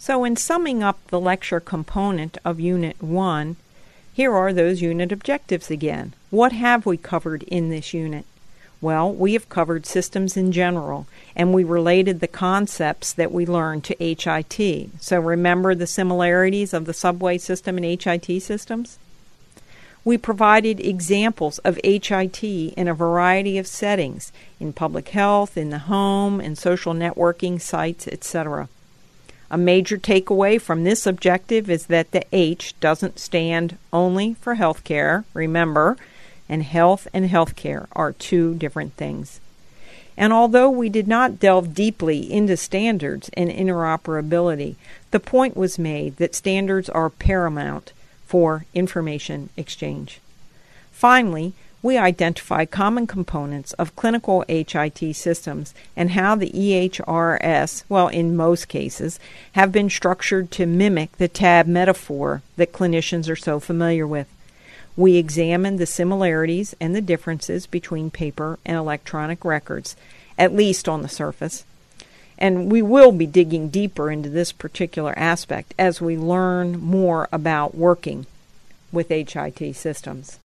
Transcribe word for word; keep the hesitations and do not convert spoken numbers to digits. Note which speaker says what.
Speaker 1: So in summing up the lecture component of Unit one, here are those unit objectives again. What have we covered in this unit? Well, we have covered systems in general, and we related the concepts that we learned to H I T. So remember the similarities of the subway system and H I T systems? We provided examples of H I T in a variety of settings, in public health, in the home, in social networking sites, et cetera. A major takeaway from this objective is that the H doesn't stand only for healthcare, remember, and health and healthcare are two different things. And although we did not delve deeply into standards and interoperability, the point was made that standards are paramount for information exchange. Finally, we identify common components of clinical H I T systems and how the E H R S, well, in most cases, have been structured to mimic the tab metaphor that clinicians are so familiar with. We examined the similarities and the differences between paper and electronic records, at least on the surface. And we will be digging deeper into this particular aspect as we learn more about working with H I T systems.